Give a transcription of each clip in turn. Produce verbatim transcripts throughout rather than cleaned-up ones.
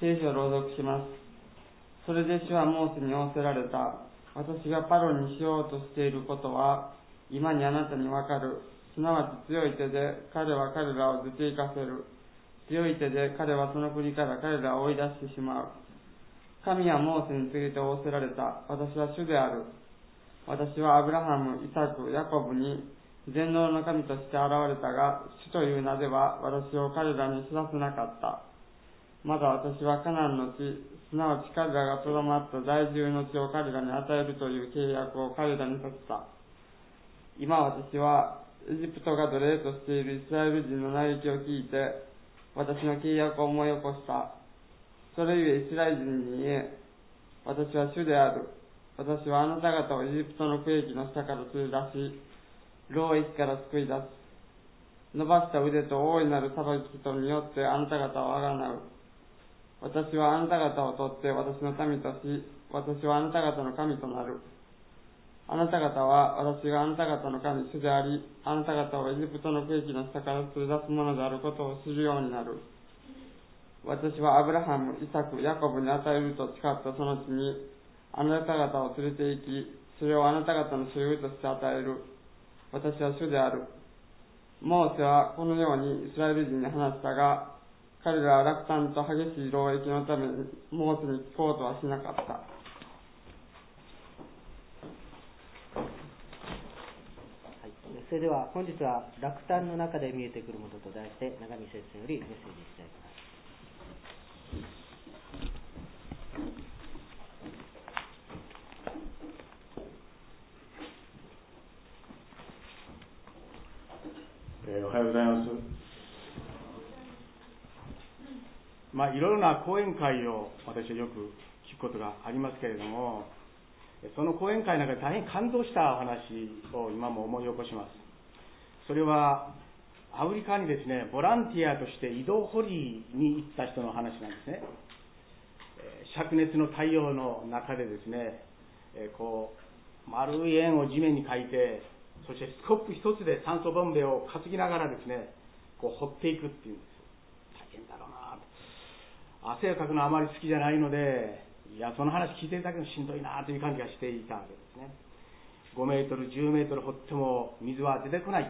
聖書を朗読します。それで主はモーセに仰せられた。私がパロにしようとしていることは今にあなたにわかる。すなわち強い手で彼は彼らを出て行かせる。強い手で彼はその国から彼らを追い出してしまう。神はモーセに告げて仰せられた。私は主である。私はアブラハム、イサク、ヤコブに全能の神として現れたが、主という名では私を彼らに知らせなかった。まだ私はカナンの地、すなわち彼らがとどまった在住の地を彼らに与えるという契約を彼らに立てた。今私はエジプトが奴隷としているイスラエル人の嘆きを聞いて、私の契約を思い起こした。それゆえイスラエル人に言え、私は主である。私はあなた方をエジプトの区域の下から連れ出し、労役から救い出す。伸ばした腕と大いなる裁きとによってあなた方をあがなう。私はあなた方を取って私の民とし、私はあなた方の神となる。あなた方は私があなた方の神主であり、あなた方をエジプトの区域の下から連れ出すものであることを知るようになる。私はアブラハム、イサク、ヤコブに与えると誓ったその地に、あなた方を連れて行き、それをあなた方の所有として与える。私は主である。モーセはこのようにイスラエル人に話したが、彼らは落胆と激しい労役のためにモーセに聞こうとはしなかった。はい、それでは本日は落胆の中で見えてくるものと題して永見先生よりメッセージしたいと思います。 えー、おはようございます。まあ、いろいろな講演会を私はよく聞くことがありますけれども、その講演会の中で大変感動したお話を今も思い起こします。それはアフリカにですね、ボランティアとして井戸掘りに行った人の話なんですね。灼熱の太陽の中でですね、こう丸い円を地面に描いて、そしてスコップ一つで酸素ボンベを担ぎながらですね、こう掘っていくっていうんです。大変だろうなと。汗をかくのはあまり好きじゃないので、いや、その話聞いてるだけでもしんどいなという感じがしていたわけですね。ごメートル、じゅうメートル掘っても水は出てこない。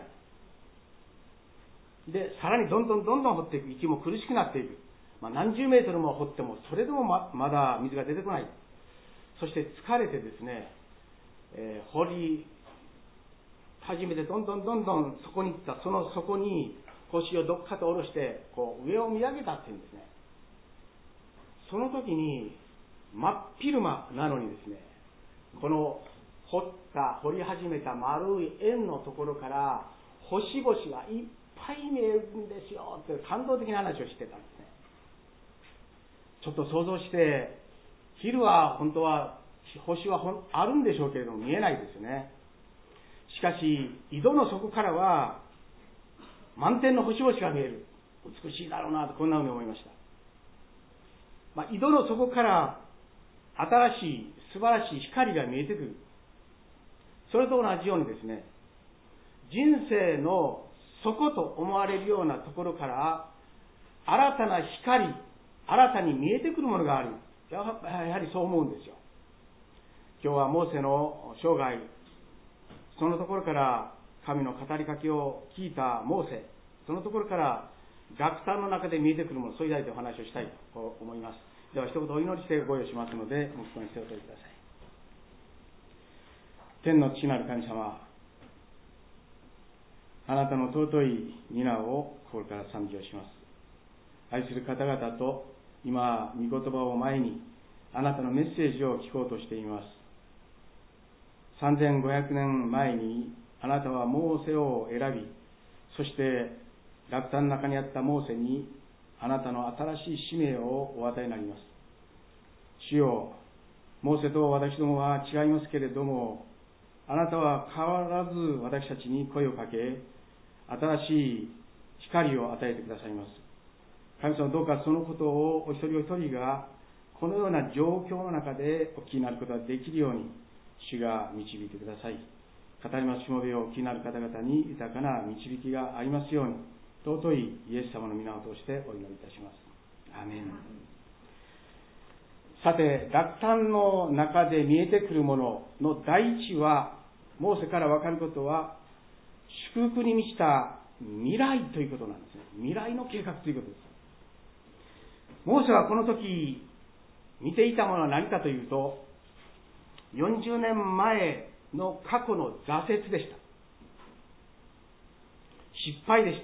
で、さらにどんどんどんどん掘っていく。息も苦しくなっていく。まあ、何十メートルも掘っても、それでも ま, まだ水が出てこない。そして疲れてですね、えー、掘り始めてどんどんどんどん底に行った。その底に腰をどっかと下ろして、こう上を見上げたっていうんですね。その時に真っ昼間なのにですね、この掘った掘り始めた丸い円のところから星々がいっぱい見えるんですよって感動的な話をしてたんですね。ちょっと想像して、昼は本当は星はあるんでしょうけれども見えないですよね。しかし井戸の底からは満天の星々が見える。美しいだろうなと、こんなふうに思いました。まあ、井戸の底から新しい素晴らしい光が見えてくる。それと同じようにですね、人生の底と思われるようなところから新たな光、新たに見えてくるものがある。やはりそう思うんですよ。今日はモーセの生涯、そのところから神の語りかけを聞いたモーセ、そのところから落胆の中で見えてくるもの、そういう題でお話をしたいと思います。では一言お祈りしてご用意しますので、黙祷にしてお取りください。天の父なる神様、あなたの尊い皆を心から賛美をします。愛する方々と今御言葉を前にあなたのメッセージを聞こうとしています。さんぜんごひゃくねんまえにあなたはモーセを選び、そして落胆の中にあったモーセにあなたの新しい使命をお与えになります。主よ、モーセと私どもは違いますけれども、あなたは変わらず私たちに声をかけ、新しい光を与えてくださいます。神様、どうかそのことをお一人お一人がこのような状況の中でお聞きになることができるように主が導いてください。語りますしもべをお聞きになる方々に豊かな導きがありますように、尊いイエス様の皆を通してお祈りいたします。アーメン。 さて、落胆の中で見えてくるものの第一は、モーセから分かることは、祝福に満ちた未来ということなんですね。未来の計画ということです。モーセはこの時、見ていたものは何かというと、よんじゅうねんまえの過去の挫折でした。失敗でした。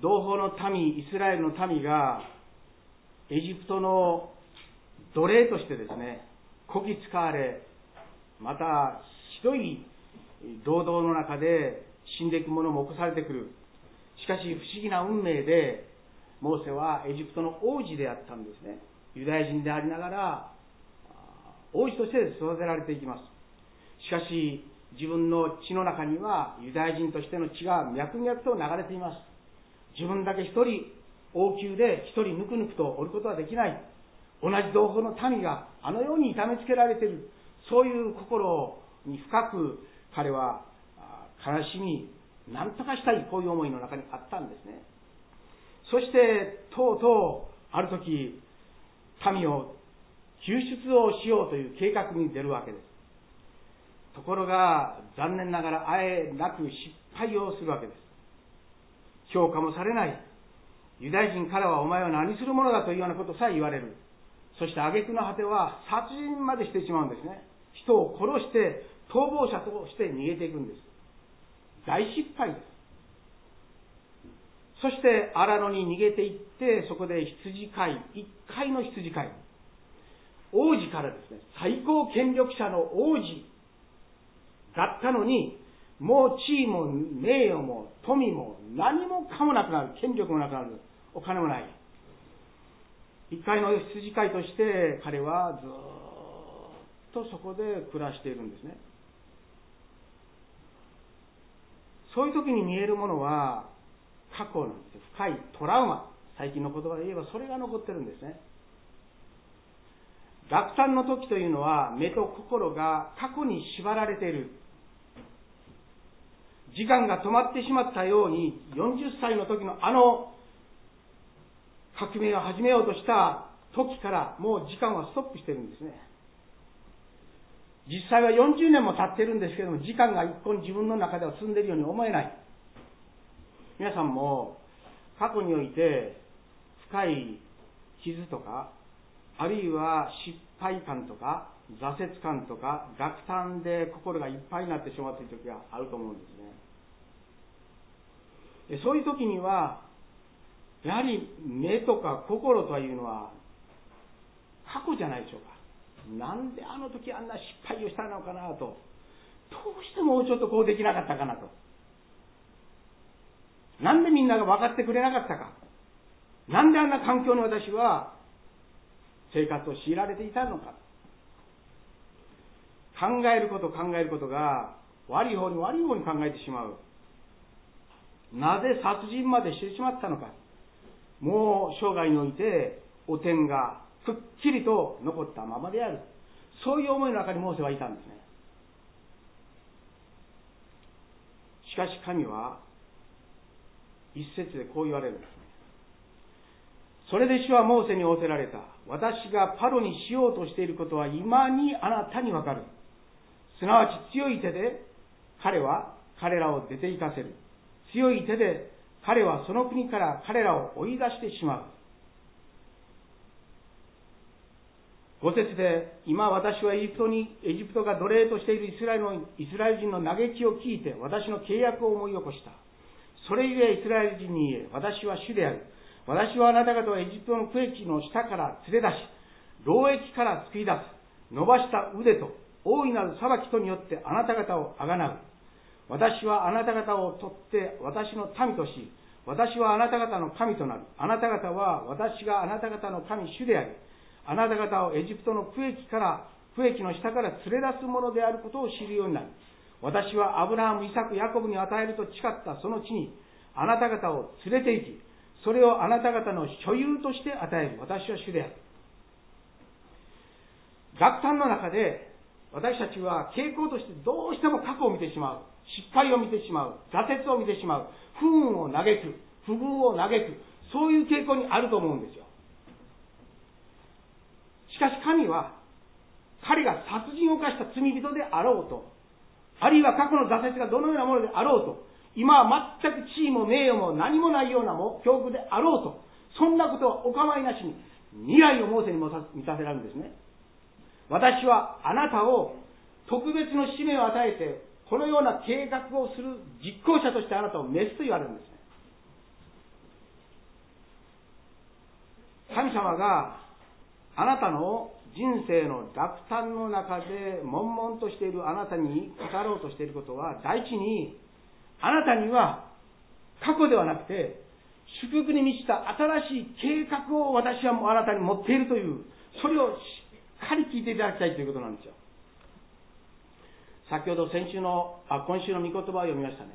同胞の民、イスラエルの民が、エジプトの奴隷としてですね、こき使われ、またひどい労働の中で死んでいく者も起こされてくる。しかし不思議な運命で、モーセはエジプトの王子であったんですね。ユダヤ人でありながら、王子として育てられていきます。しかし、自分の血の中にはユダヤ人としての血が脈々と流れています。自分だけ一人王宮で一人ぬくぬくとおることはできない。同じ同胞の民があのように痛めつけられている。そういう心に深く彼は悲しみ、何とかしたい、こういう思いの中にあったんですね。そしてとうとうある時、民を救出をしようという計画に出るわけです。ところが残念ながらあえなく失敗をするわけです。評価もされない。ユダヤ人からはお前は何するものだというようなことさえ言われる。そして挙句の果ては殺人までしてしまうんですね。人を殺して逃亡者として逃げていくんです。大失敗です。そして荒野に逃げていって、そこで羊飼い、一回の羊飼い、王子からですね、最高権力者の王子だったのに、もう地位も名誉も富も何もかもなくなる。権力もなくなる。お金もない。一回の羊飼いとして彼はずっとそこで暮らしているんですね。そういう時に見えるものは過去なんです。深いトラウマ。最近の言葉で言えばそれが残ってるんですね。落胆の時というのは目と心が過去に縛られている。時間が止まってしまったように、よんじゅっさいの時のあの革命を始めようとした時からもう時間はストップしてるんですね。実際はよんじゅうねんも経ってるんですけども、時間が一本自分の中では進んでいるように思えない。皆さんも過去において深い傷とか、あるいは失敗感とか挫折感とか落胆で心がいっぱいになってしまっている時があると思うんですね。そういう時にはやはり目とか心というのは過去じゃないでしょうか。なんであの時あんな失敗をしたのかなと、どうしてもうちょっとこうできなかったかなと、なんでみんなが分かってくれなかったか、なんであんな環境に私は生活を強いられていたのか、考えること考えることが悪い方に悪い方に考えてしまう。なぜ殺人までしてしまったのか。もう生涯において汚点がくっきりと残ったままである。そういう思いの中にモーセはいたんですね。しかし神は一節でこう言われるんですね。それで主はモーセに仰せられた。私がパロにしようとしていることは今にあなたにわかる。すなわち強い手で彼は彼らを出て行かせる。強い手で彼はその国から彼らを追い出してしまう。ご節で、今私はエジプトに、エジプトが奴隷としているイスラエルの、イスラエル人の嘆きを聞いて私の契約を思い起こした。それゆえイスラエル人に言え、私は主である。私はあなた方をエジプトの区域の下から連れ出し、労役から救い出す。伸ばした腕と大いなる裁きとによってあなた方をあがなう。私はあなた方を取って私の民とし、私はあなた方の神となる。あなた方は私があなた方の神主であり、あなた方をエジプトの区域から、区域の下から連れ出すものであることを知るようになる。私はアブラハム、イサク、ヤコブに与えると誓ったその地に、あなた方を連れて行き、それをあなた方の所有として与える。私は主である。落胆の中で、私たちは傾向としてどうしても過去を見てしまう。失敗を見てしまう。挫折を見てしまう。不運を嘆く。不遇を嘆く。そういう傾向にあると思うんですよ。しかし神は、彼が殺人を犯した罪人であろうと、あるいは過去の挫折がどのようなものであろうと、今は全く地位も名誉も何もないようなも境遇であろうと、そんなことはお構いなしに、未来をモーセにも見させられるんですね。私はあなたを特別の使命を与えて、このような計画をする実行者としてあなたを召すと言われるんですね。神様があなたの人生の落胆の中で悶々としているあなたに語ろうとしていることは、第一に、あなたには過去ではなくて、祝福に満ちた新しい計画を私はもうあなたに持っているという、それをしっかり聞いていただきたいということなんですよ。先ほど先週の、あ、今週の御言葉を読みましたね。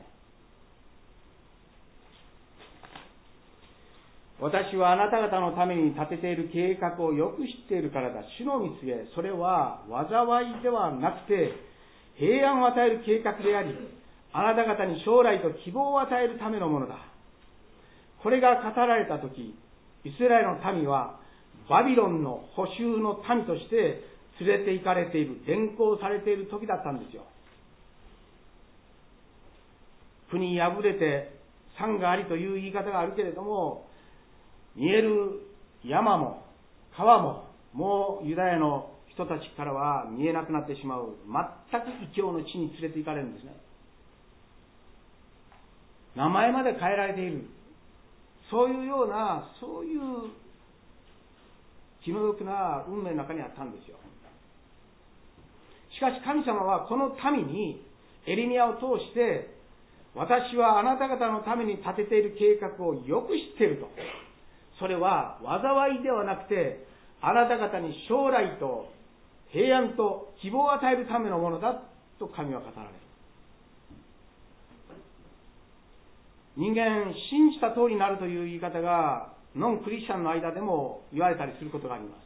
私はあなた方のために立てている計画をよく知っているからだ。主の御告げ、それは災いではなくて、平安を与える計画であり、あなた方に将来と希望を与えるためのものだ。これが語られたとき、イスラエルの民は、バビロンの捕囚の民として連れて行かれている、連行されている時だったんですよ。国破れて山がありという言い方があるけれども、見える山も川ももうユダヤの人たちからは見えなくなってしまう、全く異教の地に連れて行かれるんですね。名前まで変えられている、そういうような、そういう気の毒な運命の中にあったんですよ。しかし神様はこの民にエレミヤを通して、私はあなた方のために立てている計画をよく知っていると。それは災いではなくて、あなた方に将来と平安と希望を与えるためのものだと神は語られる。人間、信じた通りになるという言い方がノンクリスチャンの間でも言われたりすることがあります。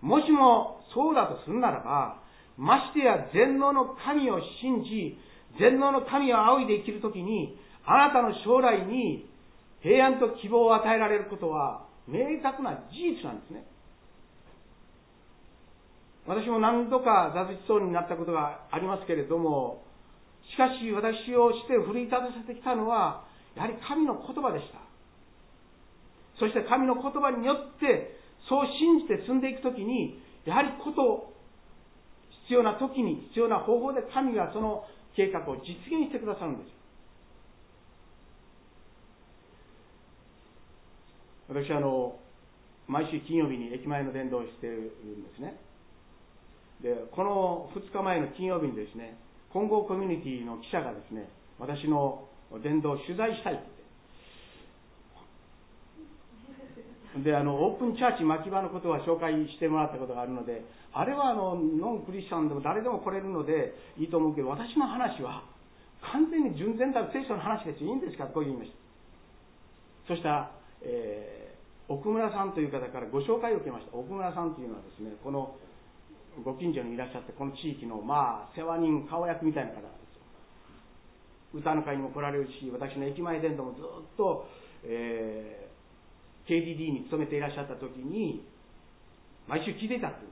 もしもそうだとするならば、ましてや全能の神を信じ、全能の神を仰いで生きるときに、あなたの将来に平安と希望を与えられることは明確な事実なんですね。私も何度か挫折そうになったことがありますけれども、しかし私をして奮い立たせてきたのは、やはり神の言葉でした。そして神の言葉によって、そう信じて進んでいくときに、やはりこと必要なときに、必要な方法で神がその計画を実現してくださるんですよ。私はあの毎週金曜日に駅前の伝道をしているんですね。で、このふつかまえの金曜日にですね、混合コミュニティの記者がですね、私の伝道を取材したいって。で、あの、オープンチャーチ牧場のことは紹介してもらったことがあるので、あれはあの、ノンクリスチャンでも誰でも来れるのでいいと思うけど、私の話は完全に純然たる聖書の話ですよ。いいんですかとこう言いました。そしたら、えー、奥村さんという方からご紹介を受けました。奥村さんというのはですね、このご近所にいらっしゃって、この地域のまあ世話人顔役みたいな方なんですよ。歌の会にも来られるし、私の駅前伝道もずっと、えー、ケーディーディー に勤めていらっしゃった時に毎週聞いていたという。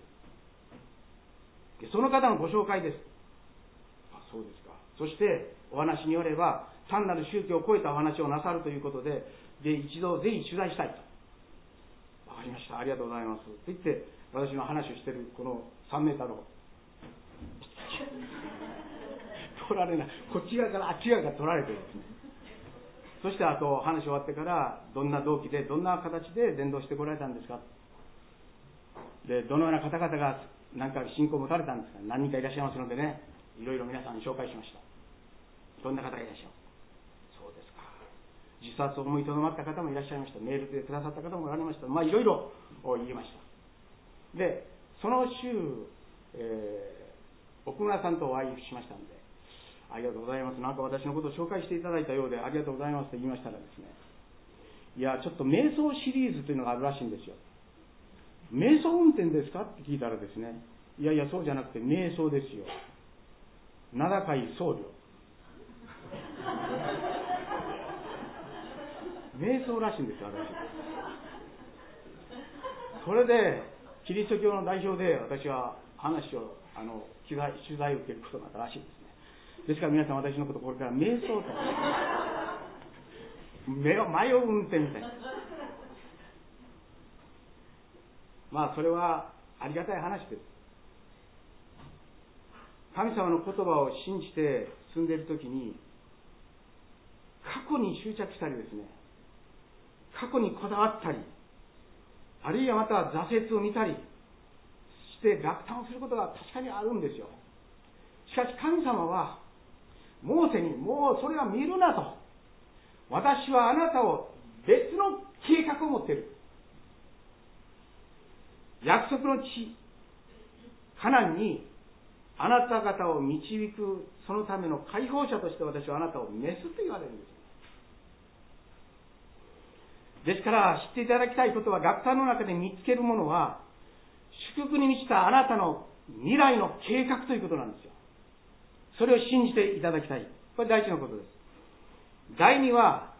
その方のご紹介です。あ、そうですか。そしてお話によれば、単なる宗教を超えたお話をなさるということで、で一度ぜひ取材したいと。わかりました、ありがとうございますと言って、私の話をしているこのさんメーターの取られない、こっち側からあっち側から取られてるんですね。そしてあと話終わってから、どんな動機でどんな形で伝道してこられたんですか、でどのような方々が何か信仰を持たれたんですか。何人かいらっしゃいますのでね、いろいろ皆さんに紹介しました。どんな方がいらっしゃる。そうですか。自殺を思いとどまった方もいらっしゃいました。メールでくださった方もおられました。まあいろいろ言いました。でその週、えー、奥村さんとお会いしましたので、ありがとうございます、なんか私のことを紹介していただいたようでありがとうございますと言いましたらですね、いやちょっと瞑想シリーズというのがあるらしいんですよ。瞑想運転ですかって聞いたらですね、いやいやそうじゃなくて瞑想ですよ、名高い僧侶瞑想らしいんですよ、私。それでキリスト教の代表で私は話をあの取材取材を受けることになったらしいですね。ですから皆さん、私のことこれから瞑想と迷う運転みたいな、まあそれはありがたい話です。神様の言葉を信じて進んでいるときに、過去に執着したりですね、過去にこだわったり、あるいはまた挫折を見たりして落胆をすることが確かにあるんですよ。しかし神様はモーセに、もうそれは見るなと、私はあなたを別の計画を持っている、約束の地カナンにあなた方を導く、そのための解放者として私はあなたを召すと言われるんです。ですから知っていただきたいことは、学者の中で見つけるものは祝福に満ちたあなたの未来の計画ということなんですよ。それを信じていただきたい。これ第一のことです。第二は、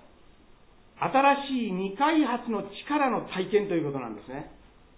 新しい未開発の力の体験ということなんですね。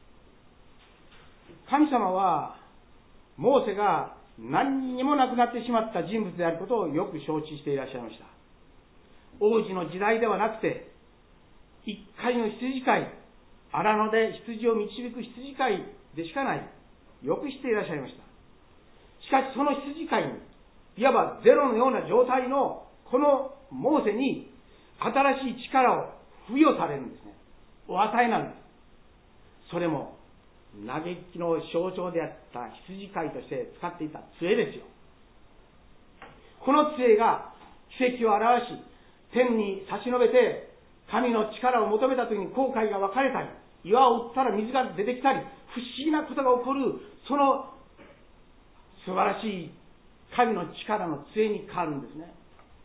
神様はモーセが何にもなくなってしまった人物であることをよく承知していらっしゃいました。王子の時代ではなくて、一回の羊飼い、荒野で羊を導く羊飼いでしかない、よく知っていらっしゃいました。しかしその羊飼いに、いわばゼロのような状態のこのモーセに新しい力を付与されるんですね。お与えなんです。それも嘆きの象徴であった羊飼いとして使っていた杖ですよ。この杖が奇跡を表し、天に差し伸べて神の力を求めたときに航海が分かれたり、岩を打ったら水が出てきたり、不思議なことが起こる、その素晴らしい神の力の杖に変わるんですね。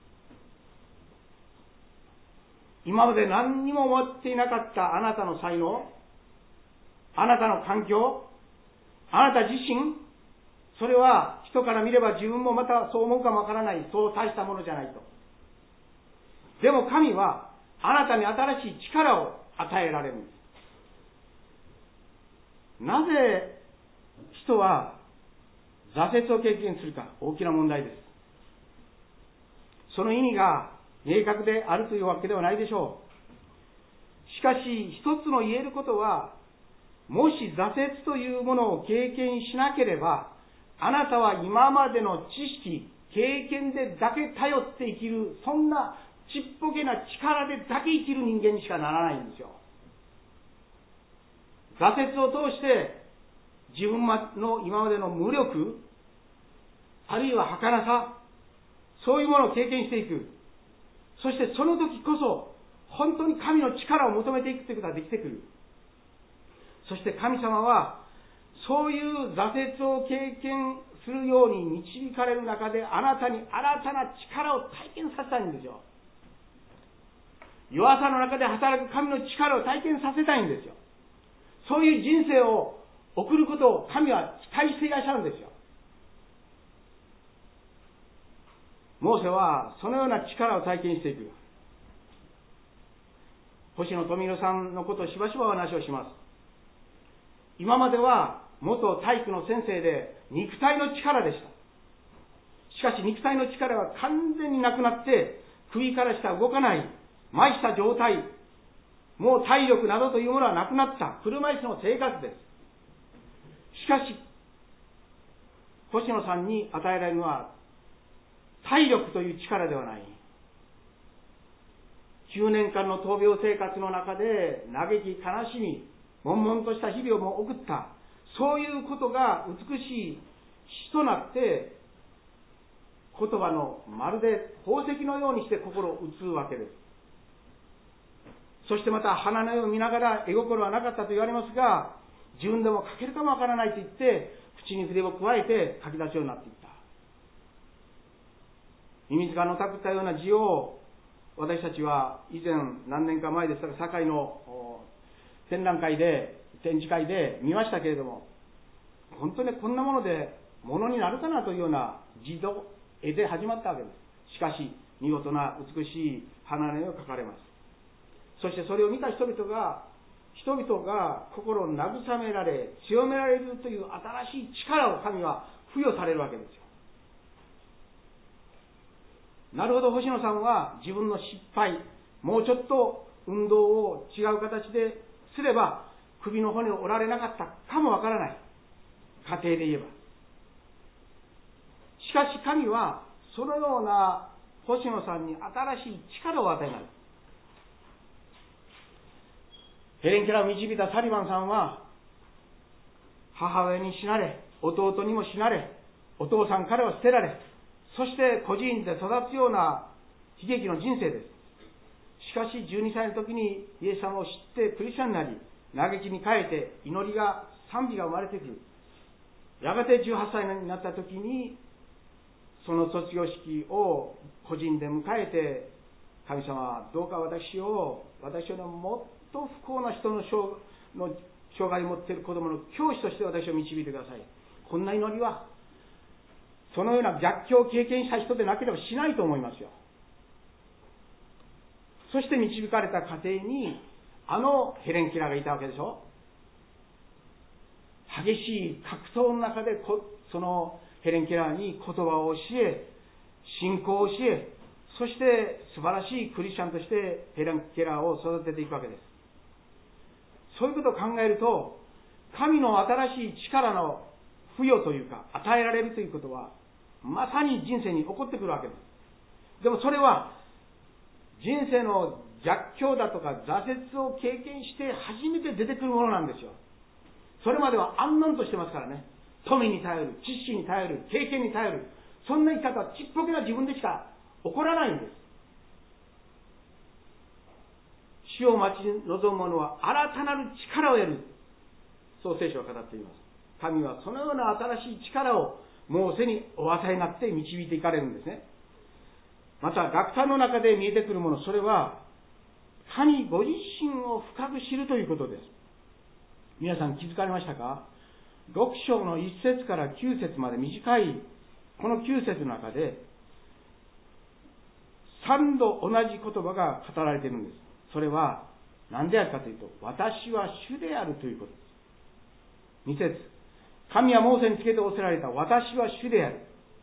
今まで何にも持っていなかったあなたの才能、あなたの環境、あなた自身、それは人から見れば自分もまたそう思うかもわからない、そう大したものじゃないと。でも神はあなたに新しい力を与えられるんです。なぜ人は挫折を経験するか、大きな問題です。その意味が明確であるというわけではないでしょう。しかし一つの言えることは、もし挫折というものを経験しなければ、あなたは今までの知識、経験でだけ頼って生きる、そんなちっぽけな力でだけ生きる人間にしかならないんですよ。挫折を通して自分の今までの無力、あるいは儚さ、そういうものを経験していく。そしてその時こそ本当に神の力を求めていくということができてくる。そして神様はそういう挫折を経験するように導かれる中で、あなたに新たな力を体験させたいんですよ。弱さの中で働く神の力を体験させたいんですよ。そういう人生を送ることを神は期待していらっしゃるんですよ。モーセはそのような力を体験していく。星野富弘さんのことをしばしばお話をします。今までは元体育の先生で肉体の力でした。しかし肉体の力は完全になくなって、首から下動かない、麻痺した状態、もう体力などというものはなくなった車椅子の生活です。しかし星野さんに与えられるのは体力という力ではない。きゅうねんかんの闘病生活の中で嘆き、悲しみ、悶々とした日々をも送った、そういうことが美しい詩となって、言葉のまるで宝石のようにして心を打つわけです。そしてまた花の絵を見ながら絵心はなかったと言われますが、自分でも書けるかもわからないと言って、口に筆を加えて書き出すようになっていった。ミミズがのたくったような字を、私たちは以前何年か前ですから堺の展覧会で展示会で見ましたけれども、本当にこんなものでものになるかなというような字と絵で始まったわけです。しかし見事な美しい花の絵を描かれます。そしてそれを見た人々が人々が心を慰められ、強められるという新しい力を神は付与されるわけですよ。なるほど、星野さんは自分の失敗、もうちょっと運動を違う形ですれば首の骨を折られなかったかもわからない。家庭で言えば。しかし神はそのような星野さんに新しい力を与えない。ヘレン・ケラーを導いたサリバンさんは、母親に死なれ、弟にも死なれ、お父さん彼は捨てられ、そして孤児院で育つような悲劇の人生です。しかしじゅうにさいの時にイエス様を知ってクリスチャンになり、嘆きに変えて祈りが、賛美が生まれてくる。やがてじゅうはっさいになった時に、その卒業式を個人で迎えて、神様はどうか私を、私よりももっと不幸な人の障害を持っている子供の教師として私を導いてください。こんな祈りは、そのような逆境を経験した人でなければしないと思いますよ。そして導かれた家庭に、あのヘレン・ケラーがいたわけでしょ。激しい格闘の中で、そのヘレン・ケラーに言葉を教え、信仰を教え、そして素晴らしいクリスチャンとしてヘレン・ケラーを育てていくわけです。そういうことを考えると、神の新しい力の付与というか、与えられるということは、まさに人生に起こってくるわけです。でもそれは、人生の逆境だとか挫折を経験して初めて出てくるものなんですよ。それまでは安穏としてますからね。富に頼る、知識に頼る、経験に頼る。そんな生き方はちっぽけな自分でしか起こらないんです。死を待ち望む者は新たなる力を得る。そう聖書は語っています。神はそのような新しい力をモーセにお与えになって導いていかれるんですね。また、学者の中で見えてくるもの、それは、神ご自身を深く知るということです。皆さん気づかれましたか？ろく章のいっ節からきゅう節まで短い、このきゅう節の中で、さんど同じ言葉が語られているんです。それは、何であるかというと、私は主であるということです。に節、神はモーセにつけて仰せられた、私は主である。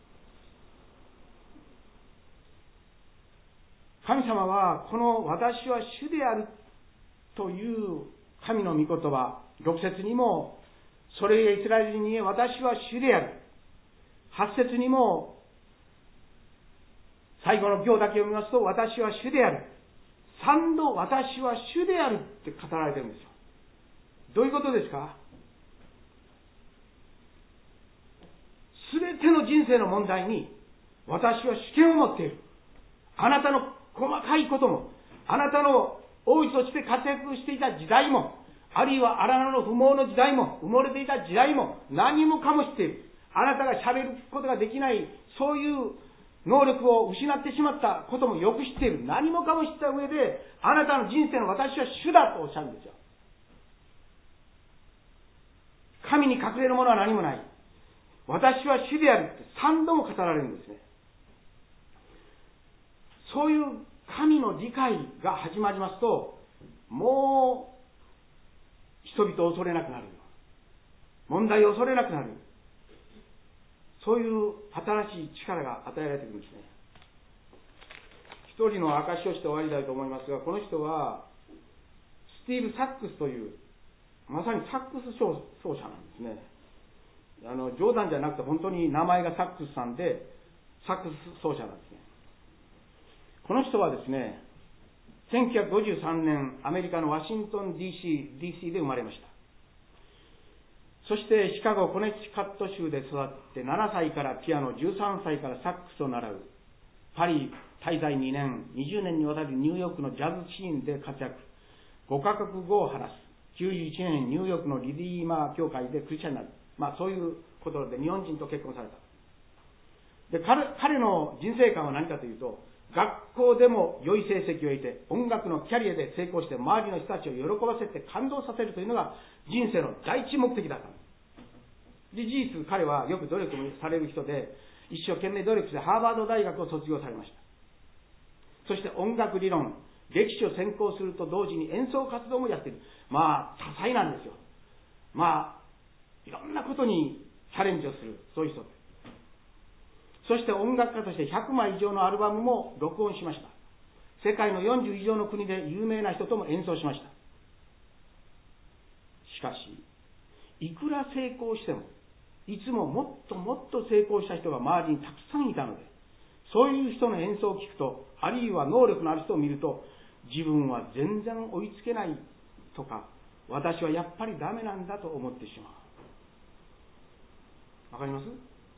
神様は、この私は主であるという神の御言葉、ろく節にも、それゆえイスラエルに言え、私は主である。はち節にも、最後の行だけ読みますと、私は主である。三度、私は主であるって語られているんですよ。どういうことですか？すべての人生の問題に、私は主権を持っている。あなたの細かいことも、あなたの王子として活躍していた時代も、あるいは荒野の不毛の時代も、埋もれていた時代も、何もかも知っている。あなたが喋ることができない、そういう能力を失ってしまったこともよく知っている。何もかも知った上で、あなたの人生の私は主だとおっしゃるんですよ。神に隠れるものは何もない。私は主であるって三度も語られるんですね。そういう神の理解が始まりますと、もう人々を恐れなくなる。問題を恐れなくなる。そういう新しい力が与えられているんですね。一人の証しをして終わりたいと思いますが、この人はスティーブ・サックスという、まさにサックス奏者なんですね。あの冗談じゃなくて本当に名前がサックスさんで、サックス奏者なんですね。この人はですね、せんきゅうひゃくごじゅうさんねん、アメリカのワシントン ディーシー、ディーシー で生まれました。そしてシカゴ、コネチカット州で育って、ななさいからピアノ、じゅうさんさいからサックスを習う。パリ滞在にねん、にじゅうねんにわたりニューヨークのジャズシーンで活躍。ごカ国語を話す。きゅうじゅういちねん、ニューヨークのリディーマー教会でクリスチャンになる。まあそういうことで日本人と結婚された。で、彼、彼の人生観は何かというと、学校でも良い成績を得て、音楽のキャリアで成功して周りの人たちを喜ばせて感動させるというのが人生の第一目的だった。で、事実彼はよく努力もされる人で、一生懸命努力してハーバード大学を卒業されました。そして音楽理論、 歴史を専攻すると同時に演奏活動もやっている。まあ多彩なんですよ。まあいろんなことにチャレンジをする、そういう人です。そして音楽家としてひゃくまい以上のアルバムも録音しました。世界のよんじゅう以上の国で有名な人とも演奏しました。しかし、いくら成功しても、いつももっともっと成功した人が周りにたくさんいたので、そういう人の演奏を聞くと、あるいは能力のある人を見ると、自分は全然追いつけないとか、私はやっぱりダメなんだと思ってしまう。わかります？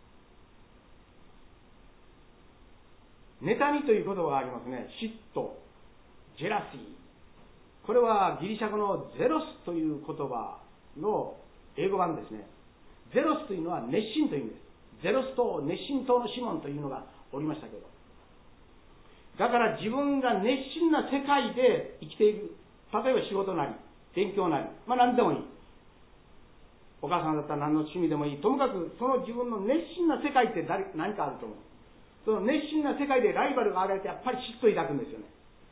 妬みという言葉がありますね。嫉妬、ジェラシー。これはギリシャ語のゼロスという言葉の英語版ですね。ゼロスというのは熱心という意味です。ゼロスと熱心党のシモンというのがおりましたけど。だから自分が熱心な世界で生きている。例えば仕事なり、勉強なり、まあ何でもいい。お母さんだったら何の趣味でもいい。ともかくその自分の熱心な世界って何かあると思う。その熱心な世界でライバルが現れてやっぱり嫉妬を抱くんですよね。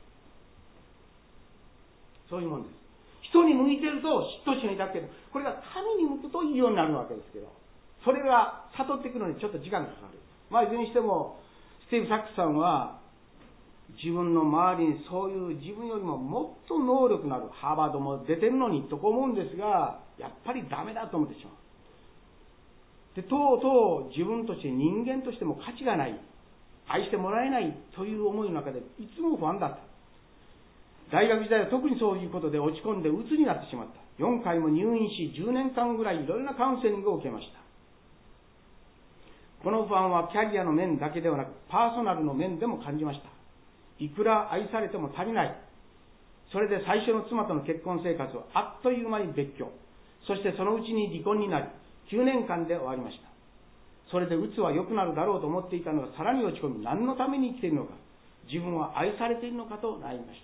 そういうもんです。人に向いてると嫉妬心を抱くけど、これが神に向くといいようになるわけですけど、それが悟っていくのにちょっと時間がかかる。まあいずれにしてもスティーブ・サックスさんは自分の周りにそういう自分よりももっと能力のある、ハーバードも出てるのにと思うんですが、やっぱりダメだと思ってしまう。で、とうとう自分として人間としても価値がない、愛してもらえないという思いの中でいつも不安だった。大学時代は特にそういうことで落ち込んで鬱になってしまった。よんかいも入院しじゅうねんかんぐらいいろいろなカウンセリングを受けました。この不安はキャリアの面だけではなくパーソナルの面でも感じました。いくら愛されても足りない。それで最初の妻との結婚生活はあっという間に別居。そしてそのうちに離婚になりきゅうねんかんで終わりました。それで鬱は良くなるだろうと思っていたのがさらに落ち込み、何のために生きているのか、自分は愛されているのかと悩みました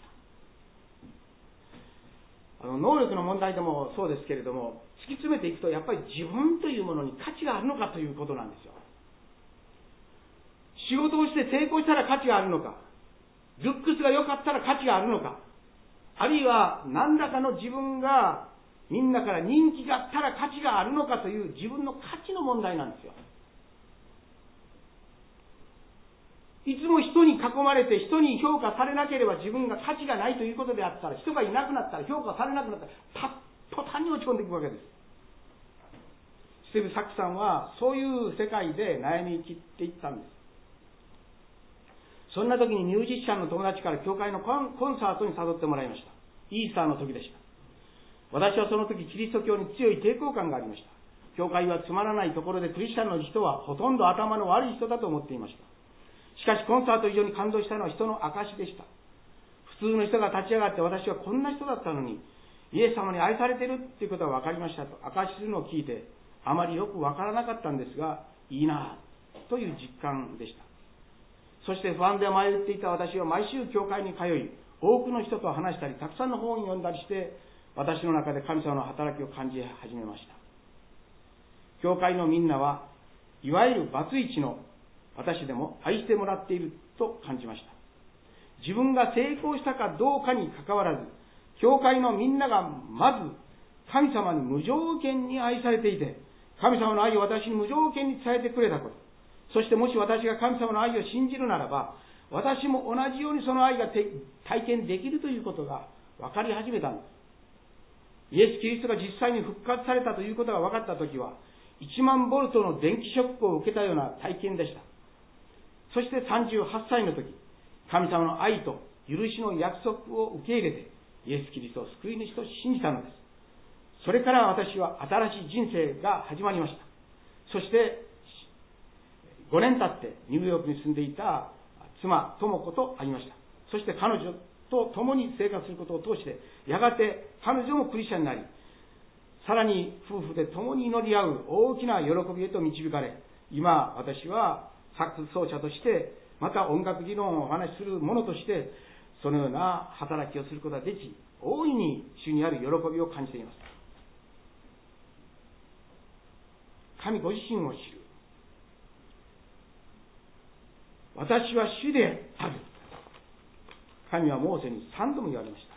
。あの能力の問題でもそうですけれども、突き詰めていくとやっぱり自分というものに価値があるのかということなんですよ。仕事をして成功したら価値があるのか、ルックスが良かったら価値があるのか、あるいは何らかの自分がみんなから人気があったら価値があるのかという自分の価値の問題なんですよ。いつも人に囲まれて人に評価されなければ自分が価値がないということであったら、人がいなくなったら評価されなくなったら途端に落ち込んでいくわけです。スティーブ・サックさんはそういう世界で悩み切っていったんです。そんな時にミュージシャンの友達から教会のコンサートに誘ってもらいました。イースターの時でした。私はその時キリスト教に強い抵抗感がありました。教会はつまらないところでクリスチャンの人はほとんど頭の悪い人だと思っていました。しかしコンサート以上に感動したのは人の証でした。普通の人が立ち上がって私はこんな人だったのにイエス様に愛されているということが分かりましたと証しするのを聞いて、あまりよく分からなかったんですが、いいなという実感でした。そして不安で迷っていた私は毎週教会に通い、多くの人と話したりたくさんの本を読んだりして私の中で神様の働きを感じ始めました。教会のみんなはいわゆるバツイチの私でも愛してもらっていると感じました。自分が成功したかどうかにかかわらず、教会のみんながまず神様に無条件に愛されていて、神様の愛を私に無条件に伝えてくれたこと、そしてもし私が神様の愛を信じるならば、私も同じようにその愛が体験できるということが分かり始めたんです。イエス・キリストが実際に復活されたということが分かったときは、いちまんボルトの電気ショックを受けたような体験でした。そしてさんじゅうはっさいの時、神様の愛と許しの約束を受け入れて、イエス・キリストを救い主と信じたのです。それから私は新しい人生が始まりました。そしてごねん経ってニューヨークに住んでいた妻、智子と会いました。そして彼女と共に生活することを通して、やがて彼女もクリスチャンになり、さらに夫婦で共に祈り合う大きな喜びへと導かれ、今私はサックス奏者として、また音楽理論をお話しする者として、そのような働きをすることができ、大いに主にある喜びを感じています。神ご自身を知る。私は主である。 神はモーセに三度も言われました。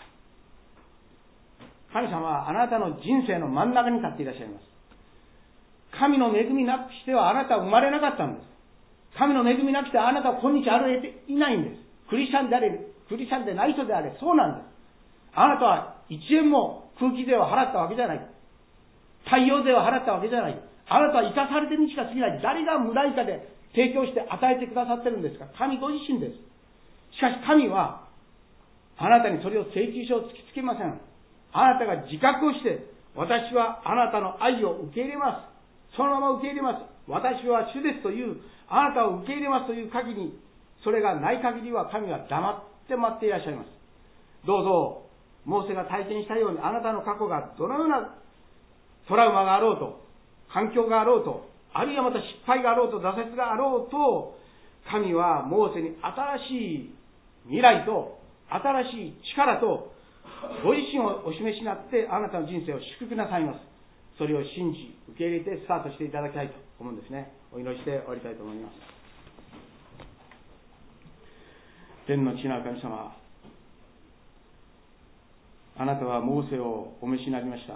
神様はあなたの人生の真ん中に立っていらっしゃいます。神の恵みなくしてはあなたは生まれなかったんです。神の恵みなくしてはあなたは今日歩いていないんです。クリスチャンであれ、クリスチャンでない人であれ、そうなんです。あなたはいちえんも空気税を払ったわけじゃない。太陽税を払ったわけじゃない。あなたは生かされてるにしか過ぎない。誰が無代価で提供して与えてくださってるんですか？神ご自身です。しかし神はあなたにそれを請求書を突きつけません。あなたが自覚をして、私はあなたの愛を受け入れます。そのまま受け入れます。私は主ですという、あなたを受け入れますという限り、それがない限りは神は黙って待っていらっしゃいます。どうぞ、モーセが体験したように、あなたの過去がどのようなトラウマがあろうと、環境があろうと、あるいはまた失敗があろうと、挫折があろうと、神はモーセに新しい未来と、新しい力と、ご自身をお示しになって、あなたの人生を祝福なさいます。それを信じ、受け入れてスタートしていただきたいと思うんですね。お祈りして終わりたいと思います。天の父なる神様、あなたはモーセをお召しになりました。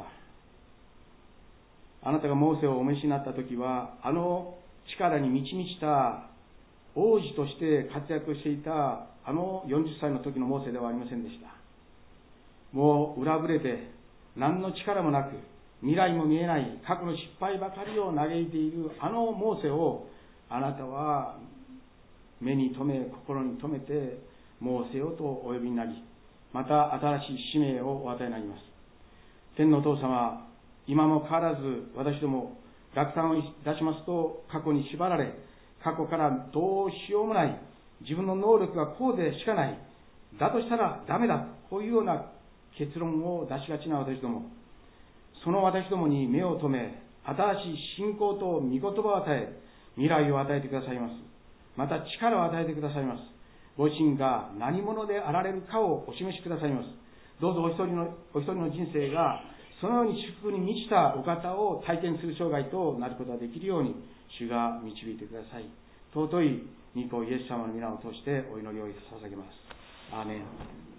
あなたがモーセをお召しになったときは、あの力に満ち満ちた王子として活躍していたあのよんじゅっさいの時のモーセではありませんでした。もう裏ぶれて何の力もなく、未来も見えない過去の失敗ばかりを嘆いているあのモーセをあなたは目に留め、心に留めて、モーセよとお呼びになり、また新しい使命をお与えになります。天のお父様、今も変わらず私ども落胆をいたしますと、過去に縛られ、過去からどうしようもない、自分の能力がこうでしかない、だとしたらダメだ、こういうような結論を出しがちな私ども、その私どもに目を留め、新しい信仰と御言葉を与え、未来を与えてくださいます。また力を与えてくださいます。ご自身が何者であられるかをお示しくださいます。どうぞお一人のお一人の人生がそのように祝福に満ちたお方を体験する生涯となることができるように主が導いてください。尊い御子イエス様の皆を通してお祈りを捧げます。アーメン。